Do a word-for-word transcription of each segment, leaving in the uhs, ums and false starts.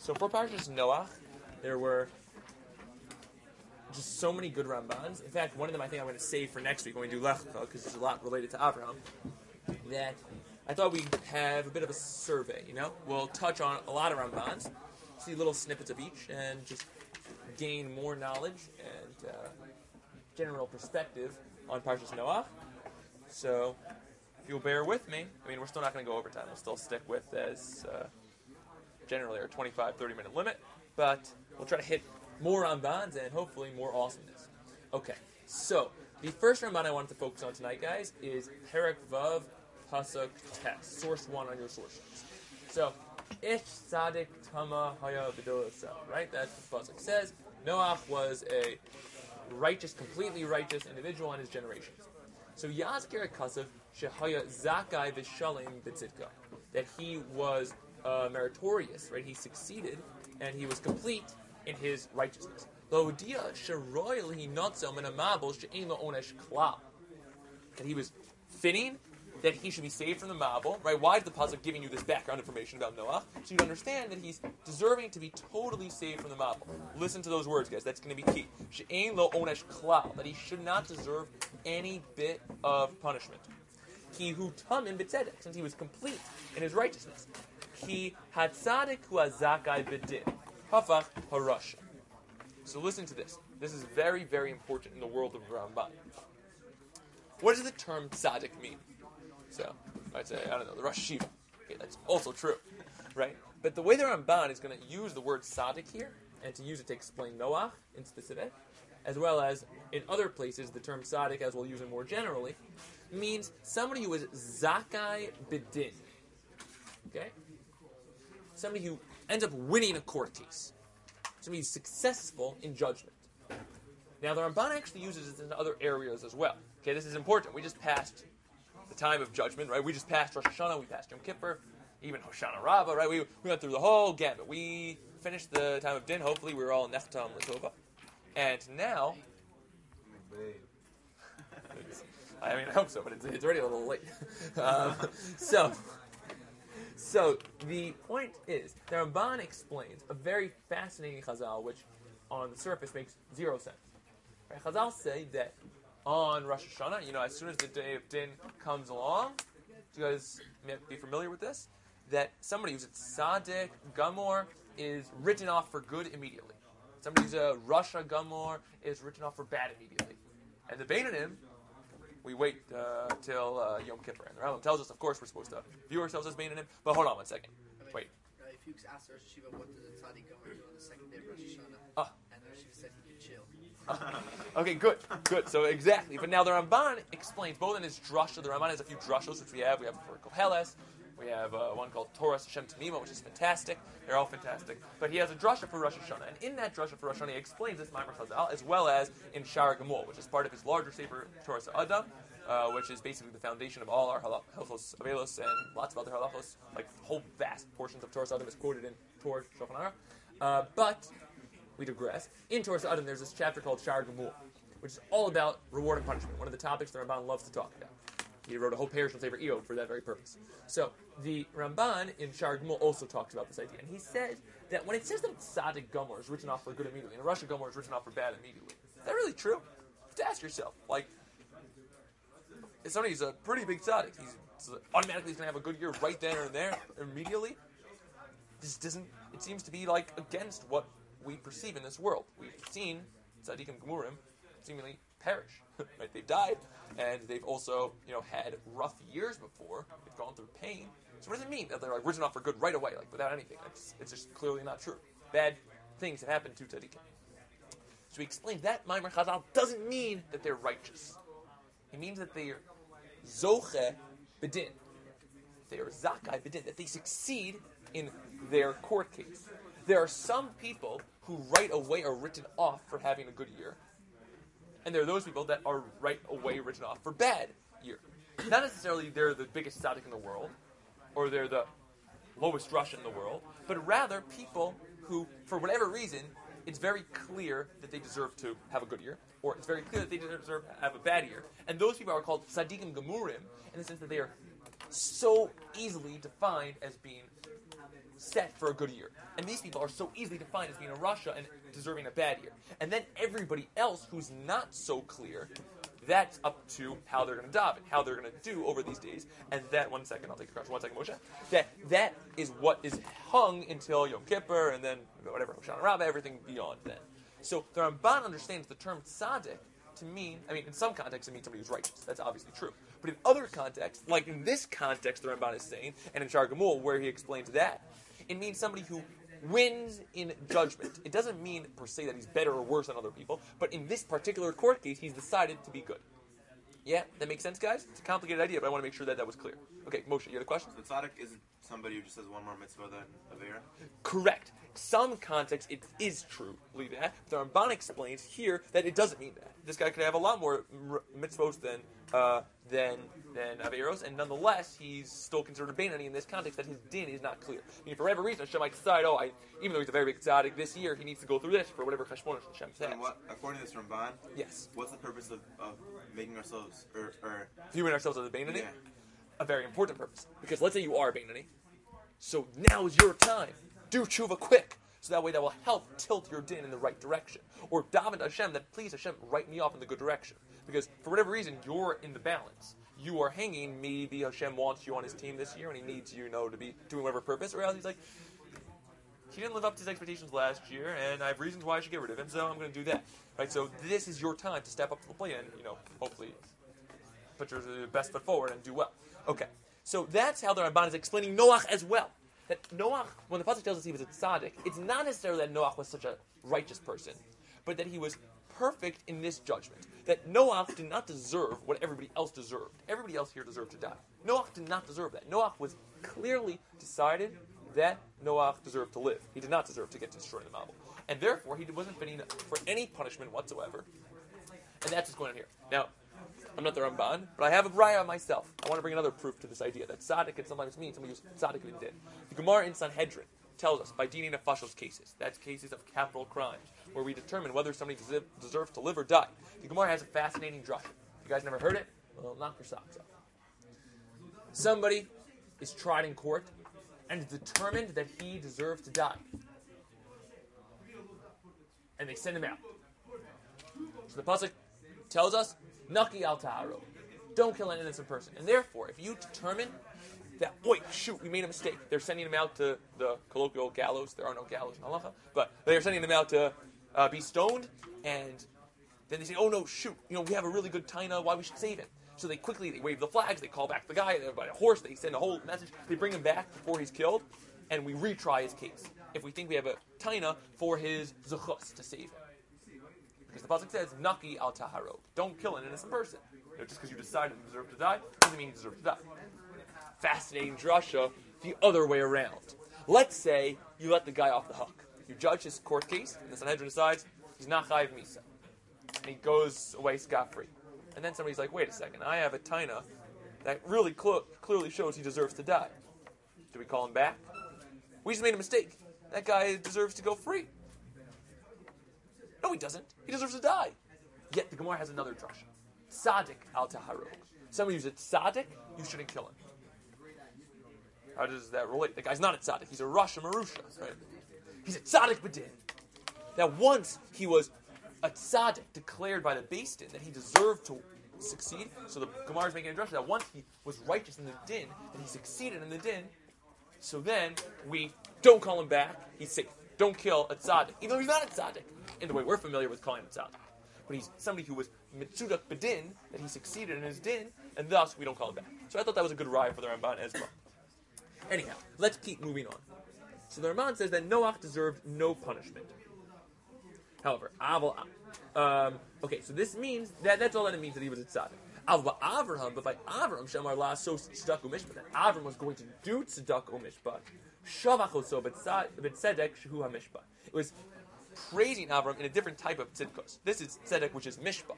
So for Parshas Noach, there were just so many good Rambans. In fact, one of them I think I'm going to save for next week when we do Lech Lecha, because there's a lot related to Avraham, that I thought we'd have a bit of a survey, you know? We'll touch on a lot of Rambans, see little snippets of each, and just gain more knowledge and uh, general perspective on Parshas Noach. So, if you'll bear with me, I mean, we're still not going to go overtime. We'll still stick with as uh, generally our twenty-five, thirty minute limit, but we'll try to hit more Rambans and hopefully more awesomeness. Okay, so the first Ramban I wanted to focus on tonight, guys, is Perek Vav Pasuk Tes, source one on your source sheets. So, Ish Tzadik Tama Haya V'Dolasa, right? That's what the Pasuk says. Noach was a righteous, completely righteous individual in his generations. So, Yazker Kasav Shehaya Zakai V'Shalim B'Tzidka, that he was uh, meritorious, right? He succeeded and he was complete in his righteousness. That he was fitting that he should be saved from the Mabul, right? Why is the Pasuk giving you this background information about Noach? So you understand that he's deserving to be totally saved from the Mabul. Listen to those words, guys. That's going to be key. She'ein lo onesh klal, that he should not deserve any bit of punishment. Ki hu tamin b'tzedek, since he was complete in his righteousness. Ki hatzadik hu azakai b'din. Hafach harasha. So listen to this. This is very, very important in the world of Ramban. What does the term tzaddik mean? So, I'd say, I don't know, the Rosh Hashiva. Okay, that's also true, right? But the way the Ramban is going to use the word tzaddik here, and to use it to explain Noach in specific, as well as in other places, the term tzaddik, as we'll use it more generally, means somebody who is zakai b'din. Okay? Somebody who ends up winning a court case. Somebody who's successful in judgment. Now, the Ramban actually uses it in other areas as well. Okay, this is important. We just passed the time of judgment, right? We just passed Rosh Hashanah, we passed Yom Kippur, even Hoshana Rabbah, right? We, we went through the whole gamut. We finished the time of Din. Hopefully, we were all Neftam Latova. And now, I mean, I hope so, but it's, it's already a little late. um, so, so the point is, the Ramban explains a very fascinating Chazal, which on the surface makes zero sense. Right? Chazal say that on Rosh Hashanah, you know, as soon as the day of Din comes along, you guys may be familiar with this, that somebody who's a tzaddik, gamor, is written off for good immediately. Somebody who's a rasha gamor is written off for bad immediately. And the Beinanim, we wait uh, till uh, Yom Kippur. And the Rambam tells us, of course, we're supposed to view ourselves as Beinanim, but hold on one second. Wait. Uh, if you ask Rosh Hashiva, what does a tzaddik gamor do on the second day of Rosh Hashanah? Ah. And Rosh Hashiva said he could chill. Okay, good, good. So exactly. But now the Ramban explains, both in his drasha, the Ramban has a few drashos, which we have. We have for Koheles. We have uh, one called Torah Hashem Tanima, which is fantastic. They're all fantastic. But he has a drasha for Rosh Hashanah. And in that drasha for Rosh Hashanah, he explains this Ma'amar Chazal, as well as in Shar Gemul, which is part of his larger sefer Torah Adam, uh, which is basically the foundation of all our halachos avelos and lots of other halachos. Like whole vast portions of Torah Adam is quoted in Torah Shulchan Aruch. Uh, but we digress. In Torah Adam, there's this chapter called Shar Gemul, which is all about reward and punishment. One of the topics the Ramban loves to talk about. He wrote a whole parish on Sefer Eov for that very purpose. So the Ramban in Shar Gemul also talks about this idea, and he said that when it says that tzaddik gamor is written off for good immediately, and rasha gamor is written off for bad immediately, is that really true? You have to ask yourself, like, if somebody who's a pretty big tzaddik, he's automatically going to have a good year right then or there immediately. This doesn't. It seems to be like against what we perceive in this world. We've seen tzaddikim gemurim seemingly perish. Right? They've died, and they've also, you know, had rough years before. They've gone through pain. So what does it mean that they're like written off for good right away, like without anything? It's, it's just clearly not true. Bad things have happened to tzaddikim. So he explains that Ma'amar Chazal doesn't mean that they're righteous. It means that they are zoche bedin. They are zakai bedin. That they succeed in their court case. There are some people who right away are written off for having a good year. And there are those people that are right away written off for bad year. Not necessarily they're the biggest tzaddik in the world, or they're the lowest rasha in the world, but rather people who, for whatever reason, it's very clear that they deserve to have a good year, or it's very clear that they deserve to have a bad year. And those people are called tzaddikim gemurim, in the sense that they are so easily defined as being set for a good year. And these people are so easily defined as being a Russia and deserving a bad year. And then everybody else who's not so clear, that's up to how they're going to daven, how they're going to do over these days. And that, one second, I'll take a question, one second, Moshe. That, that is what is hung until Yom Kippur and then whatever, Hoshana Rabbah, everything beyond then. So the Ramban understands the term tzaddik to mean, I mean, in some contexts it means somebody who's righteous. That's obviously true. But in other contexts, like in this context the Ramban is saying, and in Shar Gamul, where he explains that, it means somebody who wins in judgment. It doesn't mean per se that he's better or worse than other people, but in this particular court case, he's decided to be good. Yeah, that makes sense, guys? It's a complicated idea, but I want to make sure that that was clear. Okay, Moshe, you had a question? So tzaddik isn't somebody who just has one more mitzvah than Avera? Correct. Some context, it is true, believe that. But the Ramban explains here that it doesn't mean that. This guy could have a lot more r- mitzvot than uh, than than Averos, and nonetheless, he's still considered a Beinani in this context that his din is not clear. I mean, for whatever reason, Hashem might decide, oh, I, even though he's a very big tzaddik this year, he needs to go through this for whatever cheshbonos Hashem So says. what, according to this Ramban, Yes. what's the purpose of, of making ourselves, or, or Viewing ourselves as a Beinani? yeah, A very important purpose. Because let's say you are a Beinani, so now is your time. Do tshuva quick. So that way that will help tilt your din in the right direction. Or daven to Hashem that, please Hashem, write me off in the good direction. Because for whatever reason, you're in the balance. You are hanging, maybe Hashem wants you on his team this year and he needs you, you know, to be doing whatever purpose. Or else he's like, he didn't live up to his expectations last year and I have reasons why I should get rid of him, so I'm going to do that. Right? So this is your time to step up to the plate and, you know, hopefully put your best foot forward and do well. Okay. So that's how the Ramban is explaining Noach as well. That Noach, when the pasuk tells us he was a tzaddik, it's not necessarily that Noach was such a righteous person, but that he was perfect in this judgment. That Noach did not deserve what everybody else deserved. Everybody else here deserved to die. Noach did not deserve that. Noach was clearly decided that Noach deserved to live. He did not deserve to get destroyed in the Mabul. And therefore, he wasn't fitting for any punishment whatsoever. And that's what's going on here. Now, I'm not the Ramban, but I have a braya myself. I want to bring another proof to this idea that tzaddik can sometimes mean somebody who's tzaddik in din. The Gemara in Sanhedrin tells us by dini nefashos cases, that's cases of capital crimes, where we determine whether somebody deserve, deserves to live or die. The Gemara has a fascinating drasha. You guys never heard it? Well, knock your socks off. Somebody is tried in court and it's determined that he deserves to die. And they send him out. So the pasuk tells us, Naki al taharo. Don't kill an innocent person. And therefore, if you determine that, wait, shoot, we made a mistake. They're sending him out to the colloquial gallows. There are no gallows in halacha. But they're sending him out to uh, be stoned. And then they say, oh no, shoot, you know, we have a really good taina, why we should save him. So they quickly, they wave the flags, they call back the guy, by a horse, they send a whole message. They bring him back before he's killed. And we retry his case. If we think we have a taina for his zechus to save him. Because the pasuk says, Naki al taharo. Don't kill an innocent person. You know, just because you decided you deserve to die, doesn't mean you deserve to die. Fascinating drasha, the other way around. Let's say you let the guy off the hook. You judge his court case, and the Sanhedrin decides he's not chayiv misa. And he goes away scot-free. And then somebody's like, wait a second, I have a taina that really cl- clearly shows he deserves to die. Do we call him back? We just made a mistake. That guy deserves to go free. No, he doesn't. He deserves to die. Yet the Gemara has another drasha. Tzaddik al taharok. Somebody who's a tzaddik, you shouldn't kill him. How does that relate? The guy's not a tzaddik. He's a Rasha Marusha. Right? He's a tzaddik b'din. Now, once he was a tzaddik declared by the Beis Din that he deserved to succeed, so the Gemara is making a drasha that once he was righteous in the din, that he succeeded in the din, so then we don't call him back. He's safe. Don't kill a tzaddik, even though he's not a tzaddik, in the way we're familiar with calling him tzaddik. But he's somebody who was mitzudak bedin, that he succeeded in his din, and thus we don't call him back. So I thought that was a good ride for the Ramban as well. Anyhow, let's keep moving on. So the Ramban says that Noach deserved no punishment. However, Aval, um, okay, so this means, that that's all that it means that he was a tzaddik. Aval Avraham, but by Avram, Shamar La, so tzedak umishpat, that Avram was going to do tzedak umishpat. Shavachoso, but tzedek shehu hamishpat. It was praising Avram in a different type of tzidkos. This is tzedek, which is mishpat.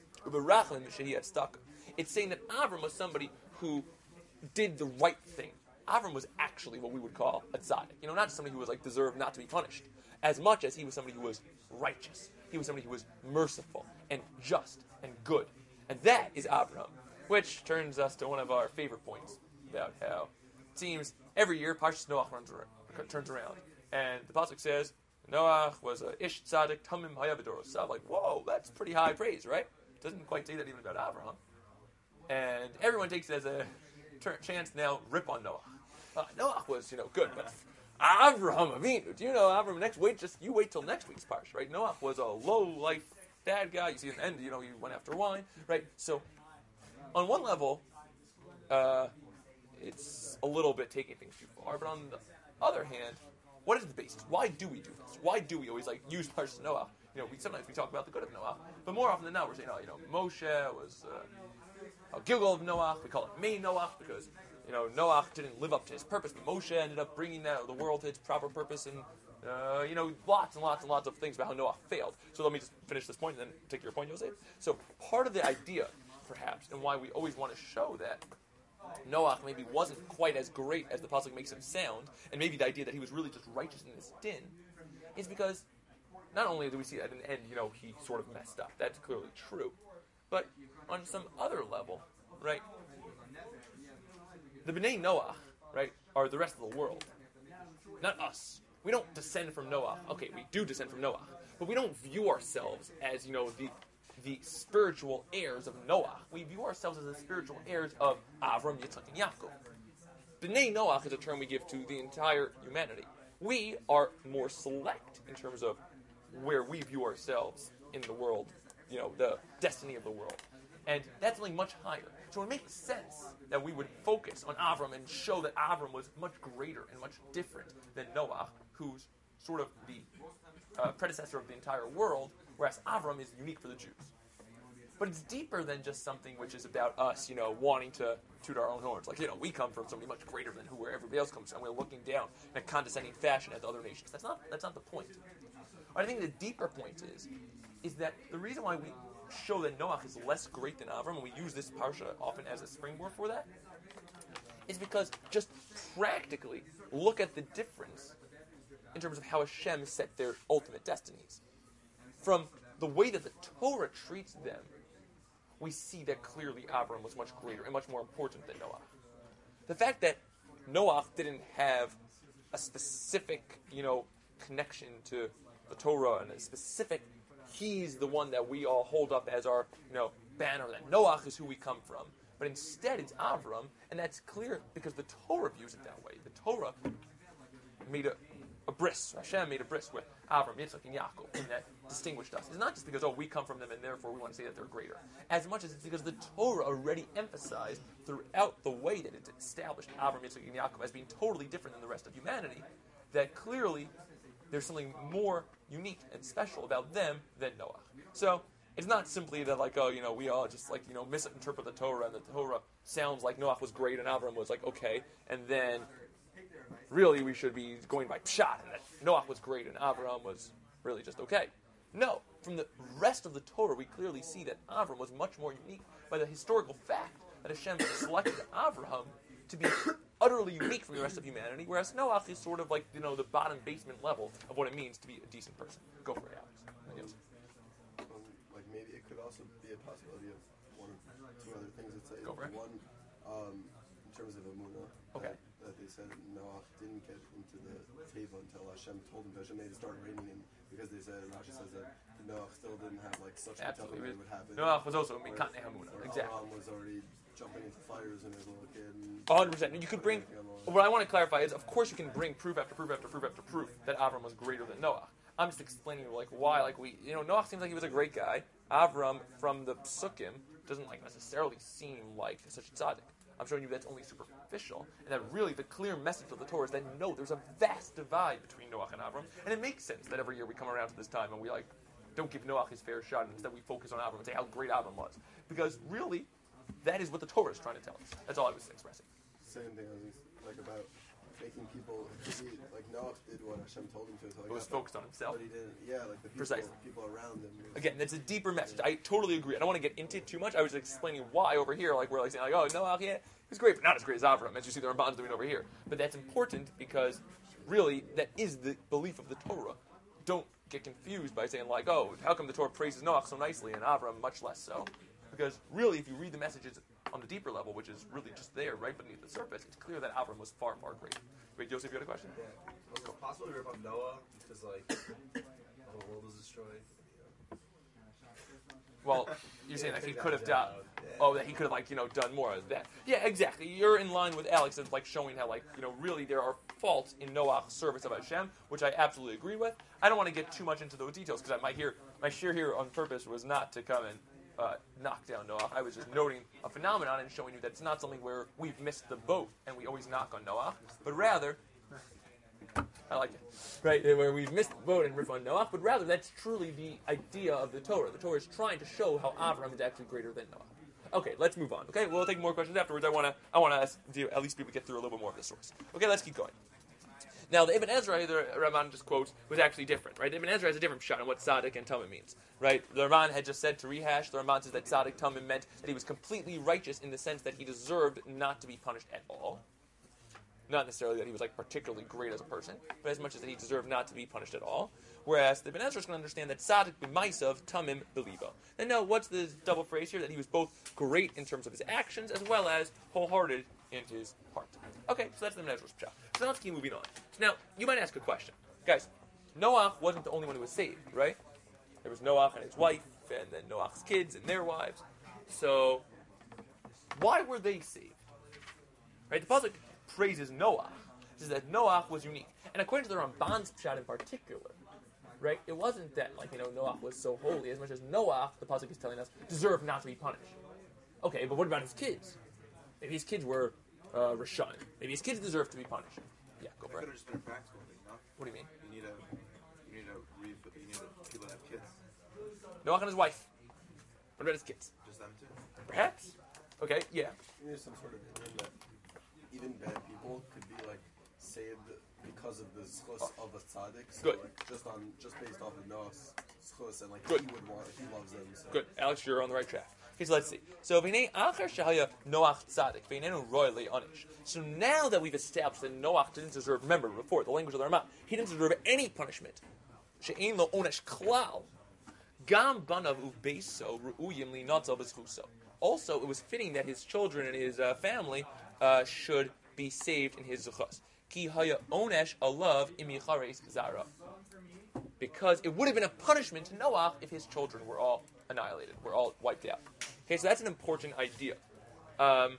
It's saying that Avram was somebody who did the right thing. Avram was actually what we would call a tzaddik. You know, not somebody who was like deserved not to be punished, as much as he was somebody who was righteous. He was somebody who was merciful and just and good. And that is Avram, which turns us to one of our favorite points about how it seems every year Parshas Noach runs around, turns around, and the pasuk says, Noach was a ish tzaddik tamim hayavidoros. Like, whoa, that's pretty high praise, right? Doesn't quite say that even about Abraham. And everyone takes it as a ter- chance to now rip on Noach. Uh, Noach was, you know, good, but Avraham Avinu, do you know Avraham? Next, wait, just you wait till next week's parsha, right? Noach was a low life bad guy. You see, in the end, you know, he went after wine, right? So, on one level, uh, it's a little bit taking things too far. But on the other hand, what is the basis? Why do we do this? Why do we always like use parsha Noach? You know, we sometimes we talk about the good of Noach, but more often than not, we're saying, oh, you know, Moshe was uh, a Gilgal of Noach. We call it May Noach because you know Noach didn't live up to his purpose, but Moshe ended up bringing that the world to its proper purpose, and uh, you know, lots and lots and lots of things about how Noach failed. So let me just finish this point and then take your point, Jose. So part of the idea, perhaps, and why we always want to show that Noach maybe wasn't quite as great as the pasuk makes him sound, and maybe the idea that he was really just righteous in his din, is because not only do we see at an end, you know, he sort of messed up. That's clearly true. But on some other level, right, the B'nai Noach, right, are the rest of the world. Not us. We don't descend from Noach. Okay, we do descend from Noach. But we don't view ourselves as, you know, the the spiritual heirs of Noach. We view ourselves as the spiritual heirs of Avram, Yitzchak, and Yaakov. B'nai Noach is a term we give to the entire humanity. We are more select in terms of where we view ourselves in the world, you know, the destiny of the world. And that's something much higher. So it makes sense that we would focus on Avram and show that Avram was much greater and much different than Noach, who's sort of the uh, predecessor of the entire world, whereas Avram is unique for the Jews. But it's deeper than just something which is about us, you know, wanting to toot our own horns. Like, you know, we come from somebody much greater than who everybody else comes from, and we're looking down in a condescending fashion at the other nations. That's not that's not the point. I think the deeper point is, is that the reason why we show that Noach is less great than Avram, and we use this parsha often as a springboard for that, is because just practically look at the difference in terms of how Hashem set their ultimate destinies. From the way that the Torah treats them, we see that clearly Avram was much greater and much more important than Noach. The fact that Noach didn't have a specific, you know, connection to the Torah and a specific, he's the one that we all hold up as our, you know, banner, that Noach is who we come from. But instead it's Avram, and that's clear because the Torah views it that way. The Torah made a, a bris, Hashem made a bris with Avram, Yitzchak, and Yaakov, and that distinguished us. It's not just because, oh, we come from them and therefore we want to say that they're greater. As much as it's because the Torah already emphasized throughout the way that it established Avram, Yitzchak, and Yaakov as being totally different than the rest of humanity, that clearly there's something more unique and special about them than Noah. So it's not simply that, like, oh, you know, we all just, like, you know, misinterpret the Torah, and the Torah sounds like Noach was great and Avram was like, okay, and then really we should be going by pshat, and that Noach was great and Avram was really just okay. No, from the rest of the Torah, we clearly see that Avram was much more unique by the historical fact that Hashem selected Avraham to be utterly unique from the rest of humanity, whereas Noach is sort of like, you know, the bottom basement level of what it means to be a decent person. Go for it, Alex. Yes. Um, like maybe it could also be a possibility of one of two other things that say. Go for it. One, um, in terms of Emunah, Okay. that, that they said Noach didn't get into the table until Hashem told him to. Hashem made it start raining him because they said, Rashi says that Noach still didn't have like such a Absolutely. that it would happen. Noach was also Or- Mikatne Hamunah. or Exactly. Abraham was already jumping into fires when he was a little kid. and- one hundred percent. You could bring, what I want to clarify is, of course you can bring proof after proof after proof after proof that Avram was greater than Noah. I'm just explaining, like, why, like, we, you know, Noah seems like he was a great guy. Avram, from the Psukim, doesn't, like, necessarily seem like such a tzaddik. I'm showing you that's only superficial, and that really the clear message of the Torah is that, no, there's a vast divide between Noah and Avram, and it makes sense that every year we come around to this time and we, like, don't give Noah his fair shot, and instead we focus on Avram and say how great Avram was. Because, really, that is what the Torah is trying to tell us. That's all I was expressing. Same thing I was like about making people he, like Noah did what Hashem told him to. So, like, It was that's focused on himself. But he didn't. Yeah, like the people, Precisely. people around him. was- Again, that's a deeper message. I totally agree. I don't want to get into it too much. I was explaining why over here, like we're like saying, like, oh, Noah, yeah, he's great, but not as great as Avram, as you see the Ramban's doing over here. But that's important because, really, that is the belief of the Torah. Don't get confused by saying, like, oh, how come the Torah praises Noah so nicely and Avram much less so? Because, really, if you read the messages on the deeper level, which is really just there, right beneath the surface, it's clear that Avram was far, far greater. Wait, Yosef, you had a question? Yeah. Was it possible to rip on Noah because like the whole world was destroyed? Well, you're saying Yeah, that he take could that have done. down. Yeah. Oh, that he could have like you know done more of that. Yeah, exactly. You're in line with Alex of like showing how like you know really there are faults in Noah's service of Hashem, which I absolutely agree with. I don't want to get too much into those details because my here my share here on purpose was not to come and uh, knock down Noah. I was just noting a phenomenon and showing you that it's not something where we've missed the boat and we always knock on Noah, but rather. I like it. Right, where we've missed the boat and riff on Noah, but rather that's truly the idea of the Torah. The Torah is trying to show how Abraham is actually greater than Noah. Okay, let's move on. Okay, we'll take more questions afterwards. I want to I want to at least be able to get through a little bit more of the source. Okay, let's keep going. Now, the Ibn Ezra, the Ramban just quotes, was actually different, right? Ibn Ezra has a different shot on what tzaddik and tamim means, right? The Ramban had just said to rehash, the Ramban says that tzaddik tamim meant that he was completely righteous in the sense that he deserved not to be punished at all. Not necessarily that he was like particularly great as a person, but as much as that he deserved not to be punished at all. Whereas the Ibn Ezra is going to understand that tzaddik b'maisav tamim believa. And now, what's the double phrase here? That he was both great in terms of his actions as well as wholehearted in his heart. Okay, so that's the Ibn Ezra's pshat. So now let's keep moving on. So now, you might ask a question. Guys, Noah wasn't the only one who was saved, right? There was Noah and his wife, and then Noah's kids and their wives. So, why were they saved? Right, the pasuk praises Noah. It says that Noah was unique. And according to the Ramban's pshat in particular, right, it wasn't that, like, you know, Noah was so holy, as much as Noah, the pasuk is telling us, deserved not to be punished. Okay, but what about his kids? Maybe his kids were uh, Rishon. Maybe his kids deserve to be punished. Yeah, go That for could it. have just been a practical thing, no? What do you mean? You need a, you need a, re- you need a, people that have kids. Noah and his wife. What about his kids? Just them too. Perhaps. Okay, yeah. There's some sort of opinion that even bad people could be like saved because of the schus of a tzaddik. So Good. like just on just based off of Noah's schus and like Good. he would want, he loves them. So. Good. Alex, you're on the right track. Okay, so let's see. So, v'nei acher shehaya Noach tzaddik, v'nenu roy le'onish. So now that we've established that Noach didn't deserve, remember before, the language of the Ramah, he didn't deserve any punishment. She'ein lo onesh klal. Gam banav u'beiso ru'uyim li'natzav b'schuso. Also, it was fitting that his children and his uh, family uh, should be saved in his zuchas. Ki haya onesh alav im yichares zara. Because it would have been a punishment to Noah if his children were all annihilated, were all wiped out. Okay, so that's an important idea. Um,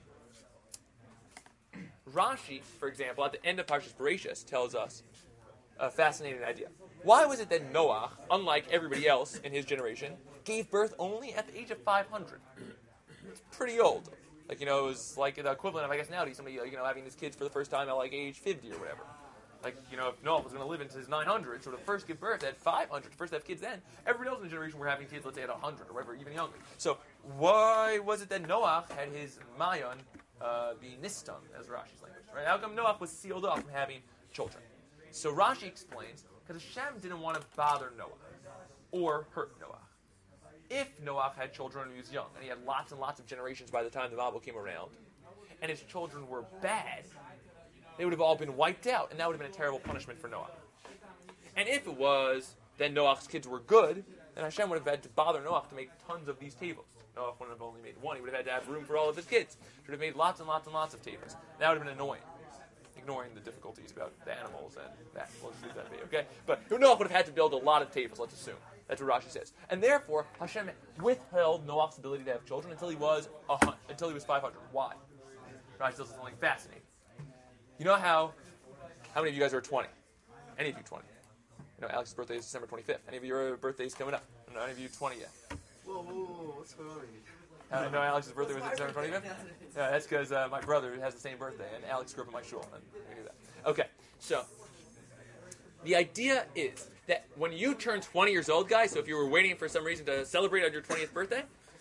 Rashi, for example, at the end of Parshas Bereshis, tells us a fascinating idea. Why was it that Noah, unlike everybody else in his generation, gave birth only at the age of five hundred? It's pretty old. Like, you know, it was like the equivalent of, I guess, nowadays, somebody, you know, having his kids for the first time at, like, age fifty or whatever. Like, you know, if Noah was going to live into his nine hundred, so to first give birth at five hundred, to first have kids then, everybody else in the generation were having kids, let's say, at one hundred or whatever, even younger. So, why was it that Noah had his mayon uh, be nistam, as Rashi's language, right? How come Noah was sealed off from having children? So, Rashi explains, because Hashem didn't want to bother Noah or hurt Noah. If Noah had children when he was young, and he had lots and lots of generations by the time the Bible came around, and his children were bad, they would have all been wiped out, and that would have been a terrible punishment for Noah. And if it was, then Noah's kids were good, then Hashem would have had to bother Noah to make tons of these tables. Noah wouldn't have only made one, he would have had to have room for all of his kids. He would have made lots and lots and lots of tables. That would have been annoying, ignoring the difficulties about the animals and that. We'll just leave that be, okay? But Noah would have had to build a lot of tables, let's assume. That's what Rashi says. And therefore, Hashem withheld Noah's ability to have children until he was a hun- until he was five hundred. Why? Rashi says something fascinating. You know how, how many of you guys are twenty? Any of you twenty? You know, Alex's birthday is December twenty-fifth. Any of your birthdays coming up? I don't know any of you twenty yet. Whoa, whoa, whoa, what's going on here? I know Alex's birthday was December twenty-fifth? Yeah, that's because uh, my brother has the same birthday, and Alex grew up in my shul. And we knew that. Okay, so the idea is that when you turn twenty years old, guys, so if you were waiting for some reason to celebrate on your twentieth birthday,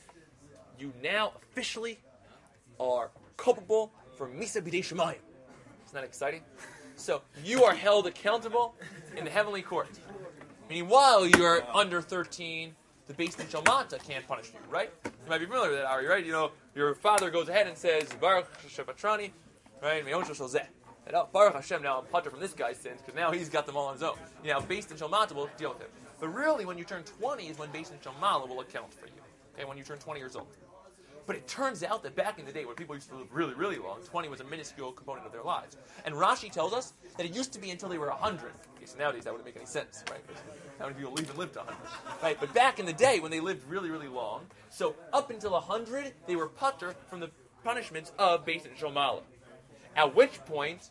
you now officially are culpable for Misa B'dei Shemayim. Isn't that exciting? So you are held accountable in the heavenly court. Meaning while you're under thirteen, the Beis Din Shalmata can't punish you, right? You might be familiar with that, Ari, right? You know, your father goes ahead and says, Baruch Shepatrani, right? Me'on Shel Zeh. And, oh, Baruch Hashem, now I'm putter from this guy's sins, because now he's got them all on his own. You know, Beis Din Shalmata will deal with him. But really, when you turn twenty is when Beis Din Shalmata will account for you. Okay, when you turn twenty years old. But it turns out that back in the day when people used to live really, really long, twenty was a minuscule component of their lives. And Rashi tells us that it used to be until they were one hundred. Okay, so nowadays that wouldn't make any sense, right? Because how many people even lived to one hundred? Right? But back in the day when they lived really, really long, so up until one hundred, they were putter from the punishments of Beis and Shomala. At which point,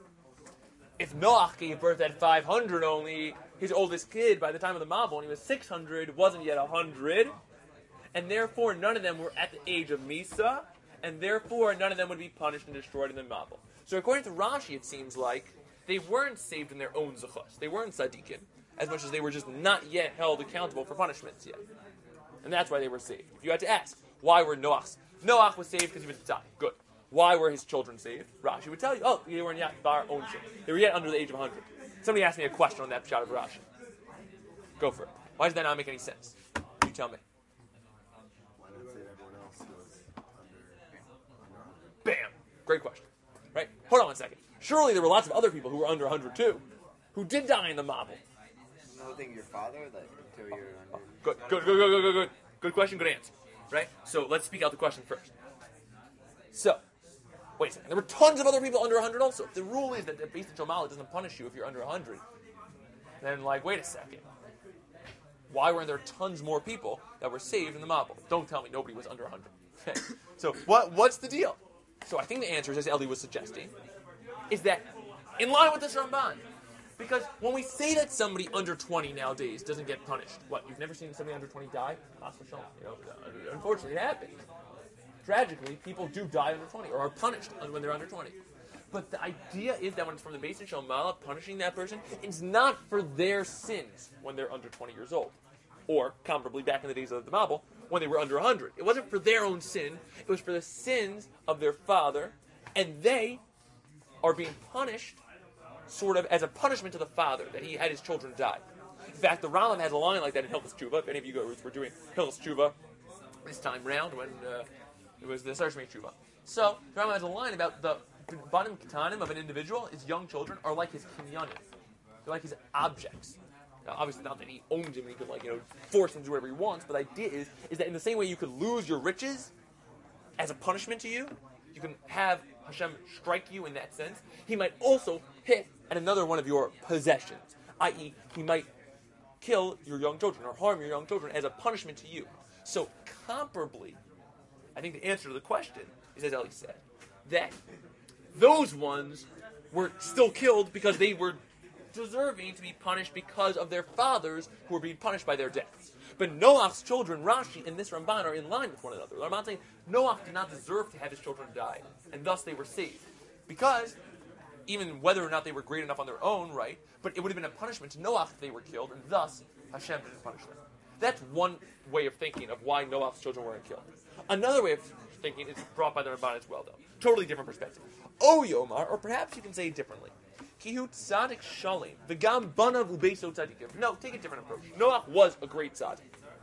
if Noach gave birth at five hundred only, his oldest kid, by the time of the Mabul, when he was six hundred, wasn't yet one hundred, and therefore none of them were at the age of Misa, and therefore none of them would be punished and destroyed in the Mabul. So according to Rashi, it seems like they weren't saved in their own zechus. They weren't tzaddikim, as much as they were just not yet held accountable for punishments yet. And that's why they were saved. If you had to ask, why were Noach's? Noach was saved because he was tzaddik. Good. Why were his children saved? Rashi would tell you, oh, they were yet bar own shit. They were yet under the age of one hundred. Somebody asked me a question on that shot of Rashi. Go for it. Why does that not make any sense? You tell me. Why not say everyone else was under, under one hundred? Bam! Great question. Right? Hold on one second. Surely there were lots of other people who were under one hundred too, who did die in the Mabul. No, think your father, like, until you're under. Good, good, good, good, good, good, good. Good question, good answer. Right? So let's speak out the question first. So, wait a second. There were tons of other people under one hundred also. If the rule is that the Beis Shomala doesn't punish you if you're under one hundred, then, like, wait a second. Why weren't there tons more people that were saved in the Mabul? Don't tell me nobody was under one hundred. Okay. So, what what's the deal? So, I think the answer is, as Eli was suggesting, is that in line with this Ramban. Because when we say that somebody under twenty nowadays doesn't get punished, what, you've never seen somebody under twenty die? You know, unfortunately, it happens. Tragically, people do die under twenty, or are punished when they're under twenty. But the idea is that when it's from the Beis Shomala, punishing that person, it's not for their sins when they're under twenty years old. Or, comparably, back in the days of the Mabul, when they were under one hundred. It wasn't for their own sin, it was for the sins of their father, and they are being punished sort of as a punishment to the father, that he had his children die. In fact, the Rambam has a line like that in Hilchos Tshuva. If any of you guys were doing Hilchos Tshuva this time round, when uh, it was the Sarshmei Tshuva. So, the Rambam has a line about the banim ketanim of an individual, his young children, are like his kinyanim. They're like his objects. Now, obviously not that he owns him and he could, like, you know, force him to do whatever he wants, but the idea is, is that in the same way you could lose your riches as a punishment to you, you can have Hashem strike you in that sense. He might also hit at another one of your possessions, that is, he might kill your young children or harm your young children as a punishment to you. So, comparably, I think the answer to the question is, as Eli said, that those ones were still killed because they were deserving to be punished because of their fathers who were being punished by their deaths. But Noach's children, Rashi and this Ramban, are in line with one another. The Ramban saying Noach did not deserve to have his children die, and thus they were saved. Because, even whether or not they were great enough on their own, right, but it would have been a punishment to Noach if they were killed, and thus Hashem didn't punish them. That's one way of thinking of why Noach's children weren't killed. Another way of thinking is brought by the Ramban as well, though. Totally different perspective. O Yomar, or perhaps you can say it differently. Kihu tzadik shalim, v'gam banav u'beiso tzadikim. No, take a different approach. Noach was a great tzadik.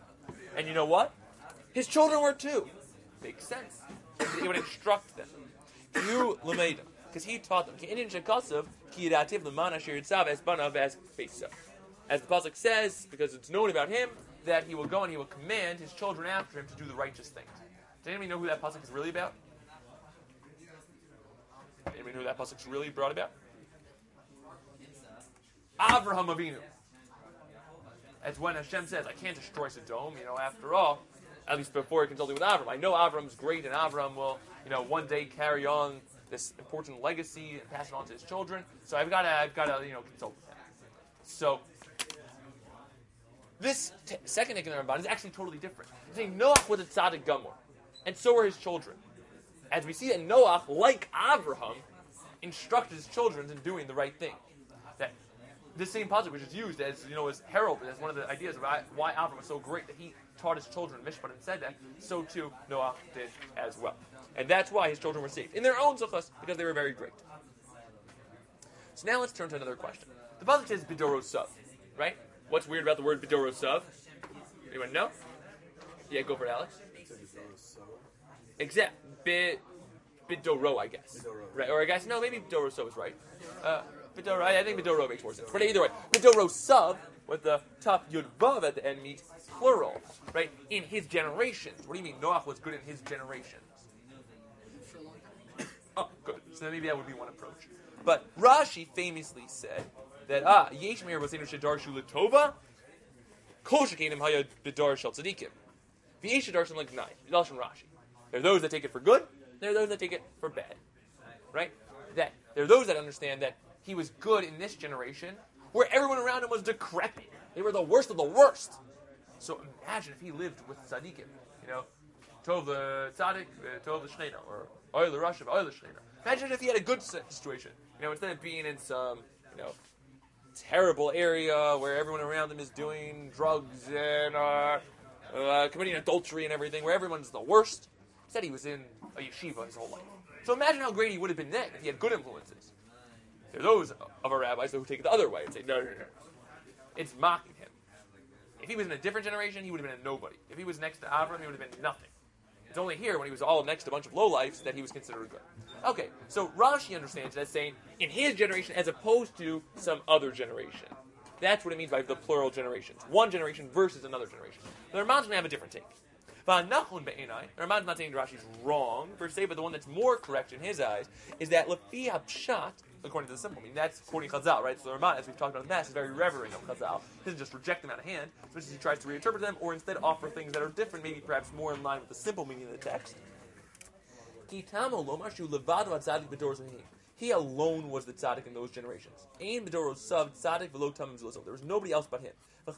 And you know what? His children were too. Makes sense. He would instruct them. Kihu l'meidim, because he taught them. Ki'inin shekasav, ki yirativ l'man asher yitzav es banav es beiso. As the pasuk says, because it's known about him, that he will go and he will command his children after him to do the righteous things. Does anybody know who that pasuk is really about? Anybody know who that pasuk is really brought about? Avraham Avinu. That's when Hashem says, I can't destroy Sodom, you know, after all, at least before he consulted with Avram. I know Avram's great and Avram will, you know, one day carry on this important legacy and pass it on to his children. So I've got to, I've got to, you know, consult with him. So, this t- second Nick in the Ramban is actually totally different. He's saying Noach was a tzaddik gamor, and so were his children. As we see that Noach, like Avraham, instructed his children in doing the right thing. That this same pasuk, which is used as, you know, as heralded as one of the ideas of why Avraham was so great, that he taught his children Mishpat and said that, so too Noach did as well. And that's why his children were saved in their own zechus, because they were very great. So now let's turn to another question. The pasuk says bidorosav, right? What's weird about the word bidorosav? Anyone know? Yeah, go for it, Alex. Exact. Bid, bidoro, I guess. Bidoro. Right, or I guess, no, maybe bidorosav is right. Uh, bidoro, I think bidoro makes more sense. But either way, bidorosav, with the top yud vav at the end, means plural, right? In his generations. What do you mean Noach was good in his generations? For a long time. Oh, good. So then maybe that would be one approach. But Rashi famously said that ah, Yesh Meir Bosenu Shedarshu Latova, Kol Shekenim Haya Bidar Shel Tzadikim. V'yesh Shedarshu like nine. Lashon Rashi. There are those that take it for good. There are those that take it for bad. Right? That there are those that understand that he was good in this generation, where everyone around him was decrepit. They were the worst of the worst. So imagine if he lived with tzaddikim, you know, Tov the tzaddik, uh, Tov the shneina, or Oil the Rashav, Oil the shneina. Imagine if he had a good situation, you know, instead of being in some, you know, terrible area where everyone around him is doing drugs and uh, uh, committing adultery and everything, where everyone's the worst. Instead, he was in a yeshiva his whole life. So imagine how great he would have been then if he had good influences. There are those of our rabbis who take it the other way and say, no, no, no, no. It's mocking him. If he was in a different generation, he would have been a nobody. If he was next to Avram, he would have been nothing. It's only here, when he was all next to a bunch of lowlifes, that he was considered good. Okay, so Rashi understands that as saying, in his generation, as opposed to some other generation. That's what it means by the plural generations. One generation versus another generation. The Ramban's going to have a different take. The Ramban's not saying Rashi's wrong, per se, but the one that's more correct in his eyes is that Lefi HaPshat, according to the simple meaning, that's quoting Chazal, right? So the Ramban, as we've talked about in the past, is very reverent of Chazal. He doesn't just reject them out of hand, especially as he tries to reinterpret them, or instead offer things that are different, maybe perhaps more in line with the simple meaning of the text. He alone was the tzaddik in those generations. There was nobody else but him.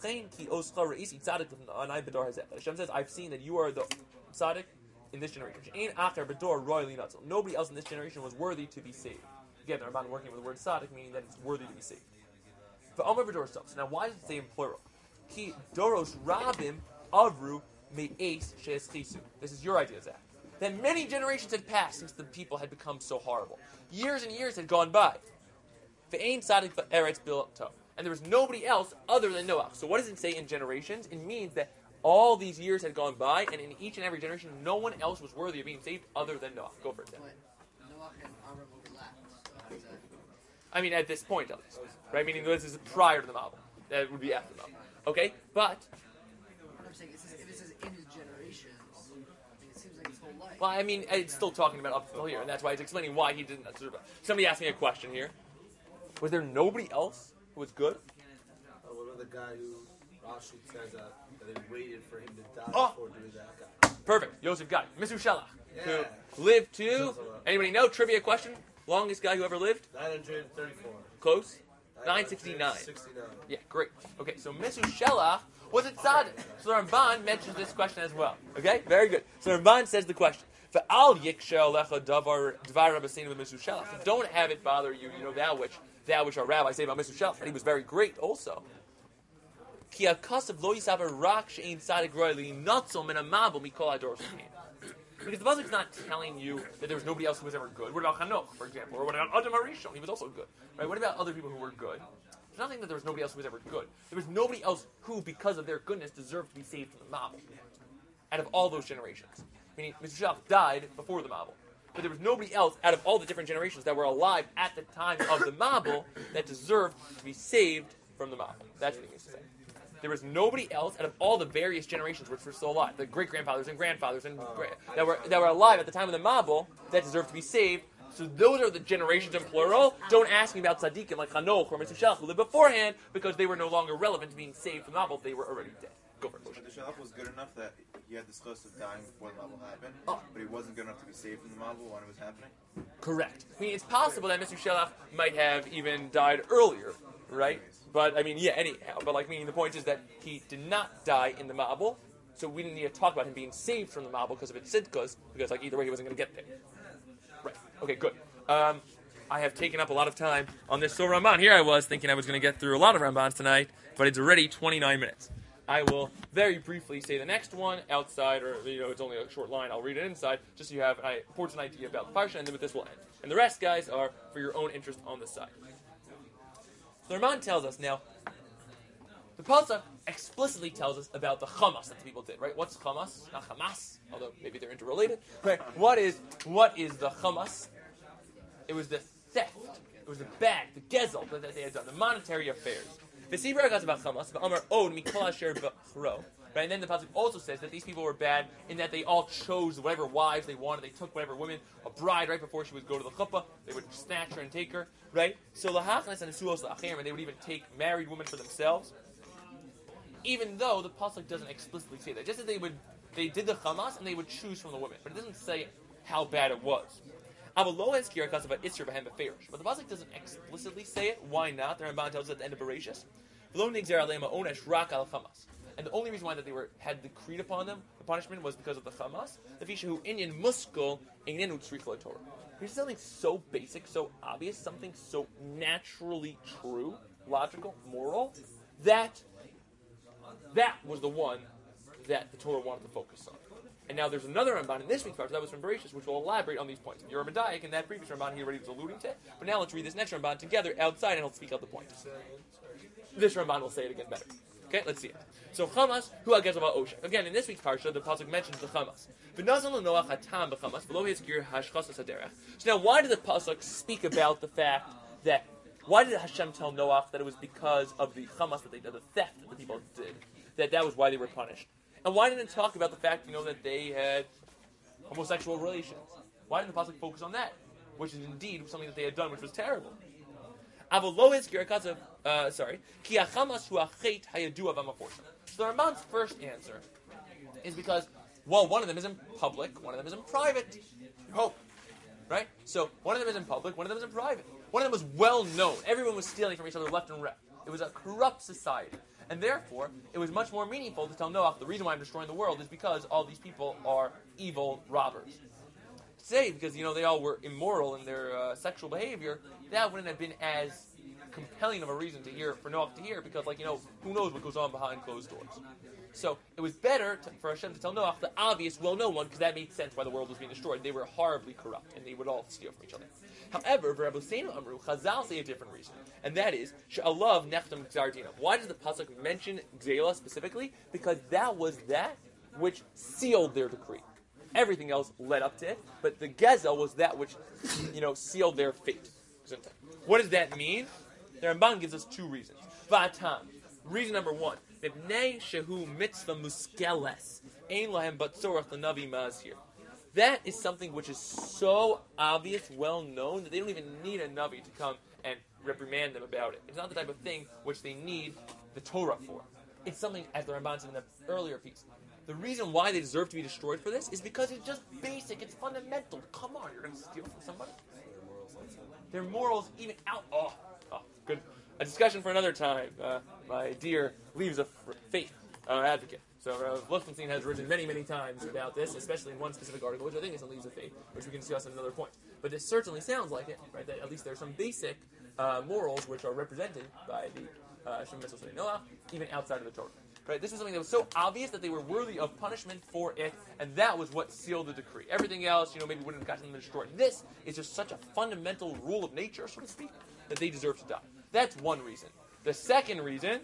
Hashem says, I've seen that you are the tzaddik in this generation. Nobody else in this generation was worthy to be saved. Again, the Ramban working with the word tzaddik, meaning that it's worthy to be saved. So now, why does it say in plural? Ki doros rabim avru me'es she'eschisu. This is your idea, Zach. That many generations had passed since the people had become so horrible. Years and years had gone by. Ve'ein tzaddik va'eretz bilto. And there was nobody else other than Noach. So what does it say in generations? It means that all these years had gone by, and in each and every generation, no one else was worthy of being saved other than Noach. Go for it, Dan. But Noach and Avram overlapped. So how does that... I mean, at this point, at least. Right? Meaning this is prior to the Mabul. That would be after the Mabul. Okay? But... What I'm saying is, if it says in his generations, I mean, it seems like his whole life. Well, I mean, it's still talking about up until here, and that's why it's explaining why he didn't survive. Somebody asked me a question here. Was there nobody else who was good? Uh, what about the guy who Rashi says uh, that they waited for him to die Oh. before doing that guy? Perfect. Yosef got it. Mister Shelach, Yeah. who lived to... Anybody know? Trivia question? Longest guy who ever lived? nine hundred thirty-four. Close? nine sixty-nine. sixty-nine. Yeah, great. Okay, so Mister Shelach was a tzaddik. So the Ramban mentions this question as well. Okay, very good. So the Ramban says the question. Don't have it bother you, you know, that which that which our rabbis say about Mister Shelach, and he was very great also. Because the Pasuk's not telling you that there was nobody else who was ever good. What about Hanoch, for example? Or what about Adam HaRishon? He was also good. Right? What about other people who were good? There's nothing that there was nobody else who was ever good. There was nobody else who, because of their goodness, deserved to be saved from the Mabul. Out of all those generations. Meaning, Mister Shelach died before the Mabul. But there was nobody else out of all the different generations that were alive at the time of the Mabul that deserved to be saved from the Mabul. That's what he means to say. There was nobody else out of all the various generations which were still alive, the great-grandfathers and grandfathers and gra- that were that were alive at the time of the Mabul that deserved to be saved. So those are the generations in plural. Don't ask me about tzaddikim like Hanoch or Mister Shelach who lived beforehand because they were no longer relevant to being saved from the Mabul. They were already dead. Go for it, Moshe. The Shelach was good enough that he had this close of dying before the Mabul happened, Oh. but he wasn't good enough to be saved from the Mabul when it was happening. Correct. I mean, it's possible that Mister Shelach might have even died earlier, right? But, I mean, yeah, anyhow. But, like, meaning the point is that he did not die in the Mabul, so we didn't need to talk about him being saved from the Mabul because of its Sidkas, because, like, either way he wasn't going to get there. Right. Okay, good. Um, I have taken up a lot of time on this. So, Ramban, here I was thinking I was going to get through a lot of Rambans tonight, but it's already twenty-nine minutes. I will very briefly say the next one outside, or, you know, it's only a short line. I'll read it inside, just so you have an important idea about the parsha, and then with this we'll end. And the rest, guys, are for your own interest on the side. The Ramban tells us now, the Pasuk explicitly tells us about the chamas that the people did, right? What's chamas? Not Hamas, although maybe they're interrelated. Right? What is what is the chamas? It was the theft. It was the bag, the gezel that they had done, the monetary affairs. V'sibra gas b'chamas v'amar od mikol asher b'chro. Right, and then the pasuk also says that these people were bad in that they all chose whatever wives they wanted. They took whatever woman, a bride, right before she would go to the chuppah. They would snatch her and take her. Right. So lahachnas and suos la'achim, and they would even take married women for themselves. Even though the pasuk doesn't explicitly say that, just as they would, they did the chamas and they would choose from the women, but it doesn't say how bad it was. But the pasuk doesn't explicitly say it. Why not? The Ramban tells us at the end of Bereshis. And the only reason why that they were had decreed upon them the punishment was because of the chamas. The fisha who inyan muskul inyan utzrich Torah. Here's something so basic, so obvious, something so naturally true, logical, moral, that that was the one that the Torah wanted to focus on. And now there's another Ramban in this week's parsha that was from Bereshis, which will elaborate on these points. You're a Medayik, and that previous Ramban he already was alluding to. But now let's read this next Ramban together outside, and he'll speak out the points. This Ramban will say it again better. Okay, let's see it. So Chamas, who against about Osha. Again, in this week's parsha, the pasuk mentions the Chamas. So now, why did the pasuk speak about the fact that? Why did Hashem tell Noach that it was because of the Chamas that they did, the theft that the people did, that that was why they were punished? And why didn't it talk about the fact, you know, that they had homosexual relations? Why didn't the pasuk focus on that, which is indeed something that they had done, which was terrible? Uh, sorry. So the Ramban's first answer is because, well, one of them is in public, one of them is in private. Hope. Right? So one of them is in public, one of them is in private. One of them was well known. Everyone was stealing from each other left and right. It was a corrupt society. And therefore, it was much more meaningful to tell Noach, the reason why I'm destroying the world is because all these people are evil robbers. Say, because, you know, they all were immoral in their uh, sexual behavior, that wouldn't have been as compelling of a reason to hear, for Noach to hear, because, like, you know, who knows what goes on behind closed doors. So, it was better to, for Hashem to tell Noach the obvious, well-known one, because that made sense why the world was being destroyed. They were horribly corrupt, and they would all steal from each other. However, for Rabbeinu Amru, Chazal say a different reason, and that is, She'alav nechtam gzar dina. Why does the pasuk mention Gzela specifically? Because that was that which sealed their decree. Everything else led up to it, but the Gezel was that which, you know, sealed their fate. What does that mean? The Ramban gives us two reasons. V'atam. Reason number one. Mipnei shehu mitzvah muskeles. Ein lahem bat tzorach l'navi mazhir. That is something which is so obvious, well known, that they don't even need a navi to come and reprimand them about it. It's not the type of thing which they need the Torah for. It's something, as the Ramban said in the earlier piece, the reason why they deserve to be destroyed for this is because it's just basic, it's fundamental. Come on, you're going to steal from somebody? Their morals even out. Oh, oh, good. A discussion for another time. Uh, my dear Leaves of Faith uh, advocate. So uh, Lichtenstein has written many, many times about this, especially in one specific article, which I think is on Leaves of Faith, which we can discuss at another point. But this certainly sounds like it, right? That at least there's some basic uh, morals which are represented by the uh, Shem Mitzvah Noah, even outside of the Torah. Right? This was something that was so obvious that they were worthy of punishment for it, and that was what sealed the decree. Everything else, you know, maybe wouldn't have gotten them destroyed. This is just such a fundamental rule of nature, so to speak, that they deserve to die. That's one reason. The second reason,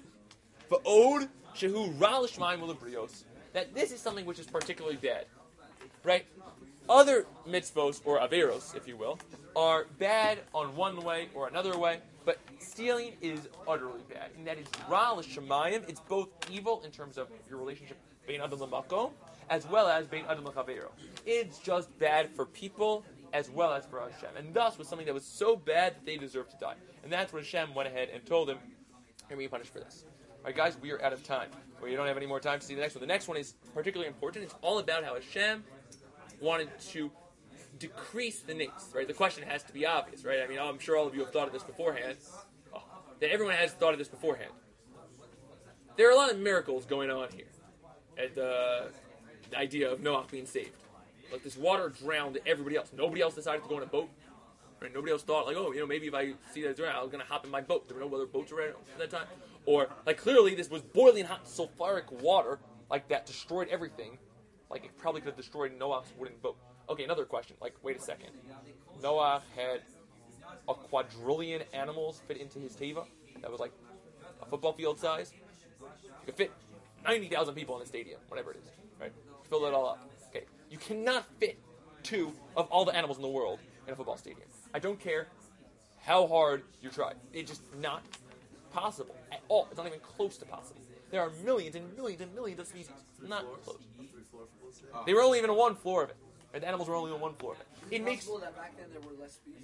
va'od shehu ra l'shmayim u'lebrios, that this is something which is particularly bad. Right? Other mitzvos, or averos, if you will, are bad on one way or another way, but stealing is utterly bad. And that is ra l'shamayim. It's both evil in terms of your relationship bein adam l'makom, as well as bein adam l'chavero. It's just bad for people as well as for Hashem. And thus was something that was so bad that they deserved to die. And that's what Hashem went ahead and told him, you're being punished for this. Alright guys, we are out of time. We don't have any more time to see the next one. The next one is particularly important. It's all about how Hashem wanted to decrease the nates, right? The question has to be obvious, right? I mean, I'm sure all of you have thought of this beforehand. Oh, that everyone has thought of this beforehand. There are a lot of miracles going on here at the, the idea of Noach being saved. Like this water drowned everybody else. Nobody else decided to go in a boat. Right? Nobody else thought, like, oh, you know, maybe if I see that it's around, I'm going to hop in my boat. There were no other boats around at that time. Or, like, clearly this was boiling hot sulfuric water, like, that destroyed everything. Like, it probably could have destroyed Noah's wooden boat. Okay, another question. Like, wait a second. Noah had a quadrillion animals fit into his teva. That was, like, a football field size. You could fit ninety thousand people in a stadium, whatever it is. Right? Fill it all up. Okay. You cannot fit two of all the animals in the world in a football stadium. I don't care how hard you try. It's just not possible. At all. It's not even close to possible. There are millions and millions and millions of species. Not close. They were only even on one floor of it. Right? The animals were only on one floor of it. It makes possible that back then there were less species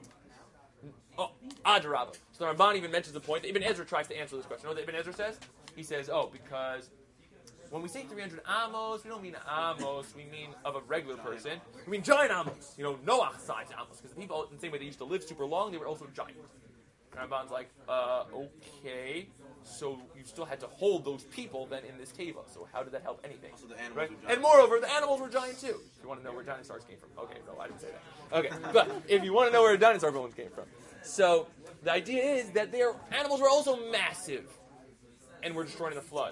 than now. oh Adarabba. So the Ramban even mentions the point that Ibn Ezra tries to answer this question. You know what Ibn Ezra says? He says, oh, because when we say three hundred amos, we don't mean amos, we mean of a regular person. We mean giant amos. You know, Noah-sized amos. Because the people, in the same way they used to live super long, they were also giant. And Ramban's like, uh, okay, so you still had to hold those people then in this teva. So how did that help anything? Also, the animals Right? were giant. And moreover, the animals were giant too. If you want to know where dinosaurs came from. Okay, no, I didn't say that. Okay, but if you want to know where dinosaur bones came from. So the idea is that their animals were also massive and were destroyed in the flood.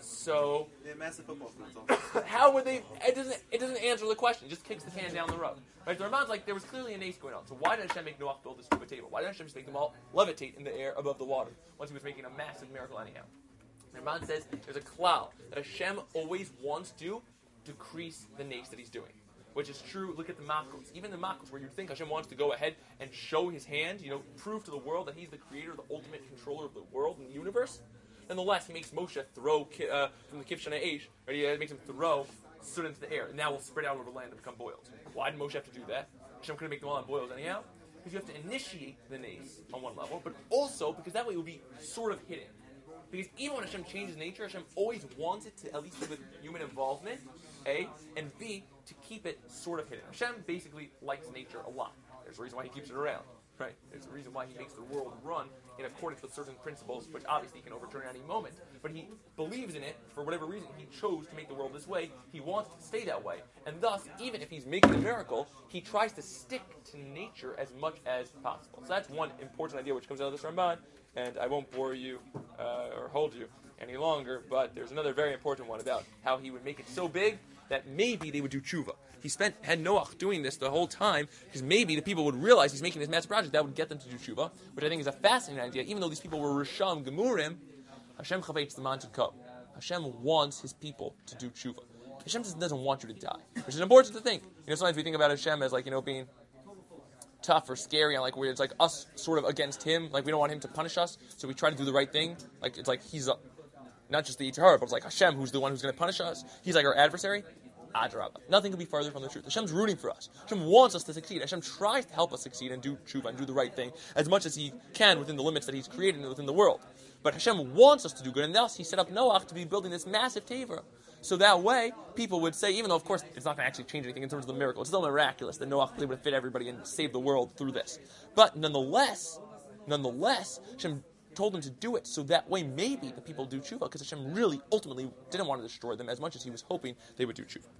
So They're massive football fields. Also. how would they? It doesn't. It doesn't answer the question. It just kicks the can down the road. Right? The Ramban's like there was clearly an ace going on. So why did Hashem make Noah build this stupid table? Why did Hashem just make them all levitate in the air above the water once he was making a massive miracle anyhow? The Ramban says there's a cloud that Hashem always wants to decrease the nace that he's doing. Which is true. Look at the Makos. Even the Makos, where you think Hashem wants to go ahead and show his hand, you know, prove to the world that he's the creator, the ultimate controller of the world and the universe. Nonetheless, he makes Moshe throw ki- uh, from the Kivshana Eish, right? He makes him throw soot into the air, and that will spread out over the land and become boils. Why did Moshe have to do that? Hashem couldn't make them all on boils anyhow. Because you have to initiate the nace on one level, but also because that way it will be sort of hidden. Because even when Hashem changes nature, Hashem always wants it to at least be with human involvement, A, and B, to keep it sort of hidden. Hashem basically likes nature a lot. There's a reason why he keeps it around. Right? There's a reason why he makes the world run in accordance with certain principles, which obviously he can overturn at any moment. But he believes in it for whatever reason. He chose to make the world this way. He wants it to stay that way. And thus, even if he's making a miracle, he tries to stick to nature as much as possible. So that's one important idea which comes out of this Ramban. And I won't bore you uh, or hold you any longer, but there's another very important one about how he would make it so big that maybe they would do tshuva. He spent had Noach doing this the whole time because maybe the people would realize he's making this massive project that would get them to do tshuva, which I think is a fascinating idea. Even though these people were Risham Gemurim, Hashem chavetz the man to come. Hashem wants his people to do tshuva. Hashem just doesn't want you to die, which is important to think. You know, sometimes we think about Hashem as like you know being tough or scary, and like where it's like us sort of against him, like we don't want him to punish us, so we try to do the right thing. Like it's like he's a, not just the Yitzhar, but it's like Hashem who's the one who's going to punish us. He's like our adversary. Adrabah. Nothing could be farther from the truth. Hashem's rooting for us. Hashem wants us to succeed. Hashem tries to help us succeed and do tshuva and do the right thing as much as he can within the limits that he's created within the world. But Hashem wants us to do good, and thus he set up Noach to be building this massive teva. So that way, people would say, even though of course it's not going to actually change anything in terms of the miracle, it's still miraculous that Noach was able to fit everybody and save the world through this. But nonetheless, nonetheless, Hashem told him to do it so that way maybe the people do tshuva, because Hashem really ultimately didn't want to destroy them as much as he was hoping they would do tshuva.